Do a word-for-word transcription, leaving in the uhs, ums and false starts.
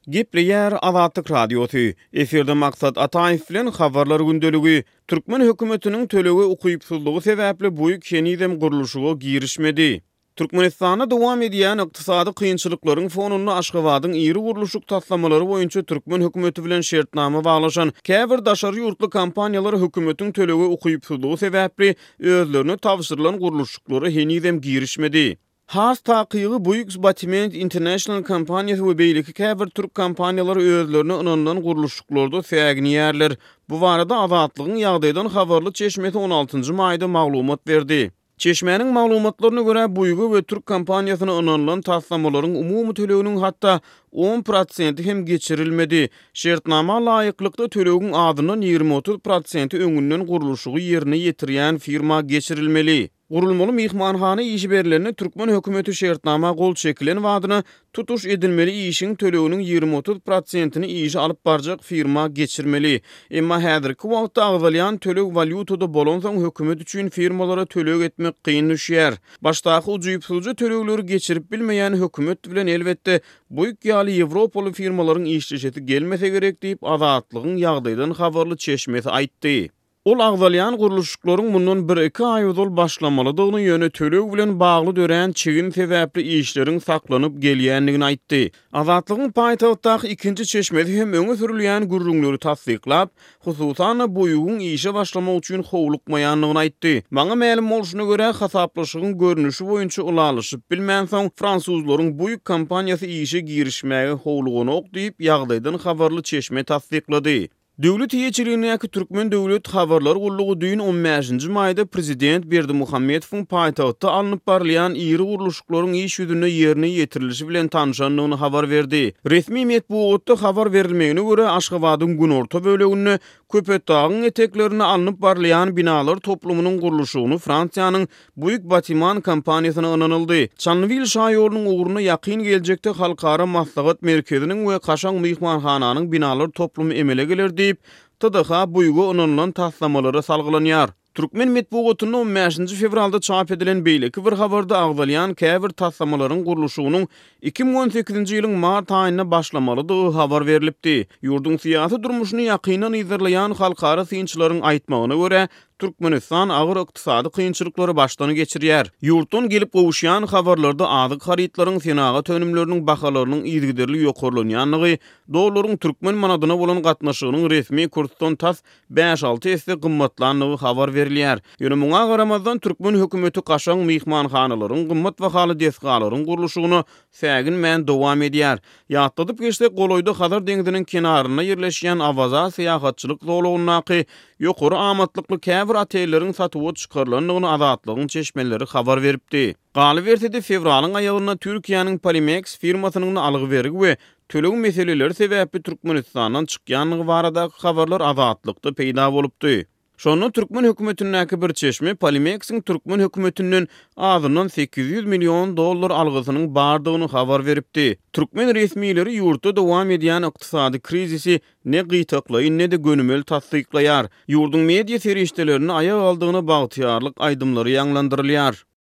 Gepleyer Azatlyk radiosu. Eferde maksat Ataýew bilen habarlar gündeligi. Türkmen hökümetiniň tölegi ukypsuzlygy sebäpli buýuk şenizem gurulşyga girişmedi. Türkmenistanda dowam edýän ykdysady kynçylyklaryň fonunda Aşgabatyň iri gurulşyk taslamалary boýunça Türkmen hökümeti bilen şertnama baglaşan käbir daşary ýurtly kompaniýalar hökümetiň tölegi ukypsuzlygy sebäpli özlerini tawşyrylan gurulşyklary henizem girişmedi. Has taqiýy Buyuk Batiment International kompaniýasy we beýleki käbir türk kompaniýalary özlerini ynanylan gurulşyklarda säginiýärler. Bu barada Azatlygyň ýagdaýdan habarly çeşmesi on altyncy maýda maglumat berdi. Çeşmenin maglumatlaryna görä Buyugy we türk kompaniýasyna ynanylan taslamalaryň umumy töleginiň hatda on prosent hem geçirilmedi. Şertnama laýyklykda tölegiň adynyň ýigri otuz prosent öňünden gurulşygy ýerine ýetirýän firma geçirilmeli. Gurulmaly mihmanhana işi berilerini Türkmen hökümeti şertnama gol çekilen wadyny tutuş edilmeli işin töleginiň ýigri otuz prosentini işe alyp barjak firma geçirmeli. Emma häzirki wagtda agzalyan töleg valyutada bolansoň hökümet üçin firmalara töleg etmek kyn düşýär. Başdaky ujuýpsyzca tölegleri geçirip bilmeýän hökümet bilen elbetde buýuk ýaly Ýewropaly firmalaryň işleşeti gelmese gerek diýip Azatlygyň ýagdaýdan habarly çeşmesi aýtdy. Ol agzalyan gurulşyklaryň mundan bir iki aý ozal başlamalydygyny ýöne töleg bilen bagly dören çigin sebäpli işleriň saklanyp gelýändigini aýtdy. Azatlygyň paýtagtdaky ikinji çeşmesi hem öňe sürilýän gurrunlary tasdiklap, hususan buýugyň işe başlamak üçin howlukmaýanlygyny aýtdy. Maňa ma'lum bolşuna görä hasaplaşygyň görnüşi boýunça ulalyşyp bilmänsoň fransuzlaryň buýuk kompaniýasy işe girişmäge howlugyny ok diýip ýagdaýdan habarly çeşme tasdiklady. Döwlet ýeçiligindäki Türkmen döwlet habarlar gullugy düýün on beşinji maýda prezident Berdimuhammedowyň paýtagtda alınıp barlayan iri gurulşyklaryň iş ýüzüne ýerine ýetirilişi bilen tanışanlygyny habar berdi. Resmi medpuatda habar berilmegine görä Aşgabatyň günorta böleginde Köpetdagyň eteklerine alınıp barlayan binalar toplumynyň gurulşygyny Fransiýanyň Buyuk Batiment kompaniýasyna ynanyldy. Çanlywyl şaýorunyň uğruna ýakyn geljekde halkara maslahat merkeziniň we Kaşaň mihmanhananyň binalar toplumy emele gelerdi. T D H buýugy ynanylan taslamalary salgylanýar. Türkmen medpuatynyň on beşinji fevralda çap edilen beýleki bir habarda agzalyan käbir taslamalaryň gurulşygynyň iki ming on sekizinji ýylyň mart aýyna başlamalydygy habar berilipdi. Ýurdun syýasy durmuşyny ýakynan ýyzyrlaýan halkara synçylaryň aýtmagyna görä Türkmenistan agyr ykdysady kynçylyklary başdan geçirýär. Ýurtdan gelip gowuşýan habarlarda azyk haritlaryň senaga tönümleriniň bahalarynyň ýygyderli ýokarlanýanlygy, dollaryň türkmen manadyna bolan gatnaşygynyň resmi kursdan tas beş alty esse gymmatlanlygy habar berilýär. Ýöne muňa garamazdan Türkmen hökümeti Kaşaň mihmanhanalaryň gymmat bahaly desgalaryň gurulşygyny sägin men dowam edýär. Ýatladyp geçsek Goloýda Hazar deňiziniň kenaryna ýerleşýän Awaza syýahatçylyk zowlagyny ýokary amatlykly käbir atelleriň satyp çykarlanlygyny Azatlygyň çeşmeleri habar beripdi. Galy berdi fevralyň aýagyna Türkiýanyň Polimex firmasynyň alygy berigi we töleg meseleleri sebäpli Türkmenistandan çykýanlygy barada habarlar Azatlykda peýda bolupdy. Şonu Türkmen hökümetiniň bir çeşme Polimex'iň Türkmen hökümetinden azynyň sekiz ýüz million dollar algysynyň bardygyny habar beripdi. Türkmen resmiýetleri ýurtda dowam edýän ykdysady krizisi ne gytaklaýar ne de gönümel tasdiklaýar. Ýurdun media serişdelerini aýag aldygyna bagtyarlyk aýdymlary ýanglandyrylýar.